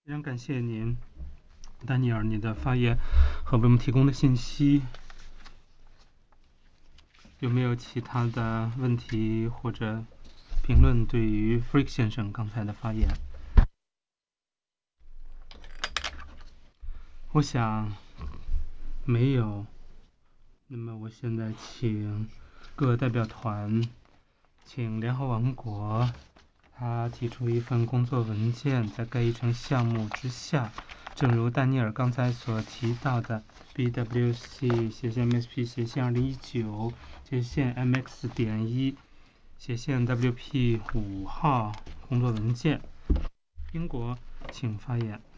非常感谢您，丹尼尔，你的发言和为我们提供的信息。有没有其他的问题或者评论对于 Frick 先生刚才的发言？我想没有。那么我现在请各代表团，请联合王国他提出一份工作文件，在该议程项目之下，正如丹尼尔刚才所提到的 BWC/MSP/2019/MX.1/WP5号工作文件。英国请发言。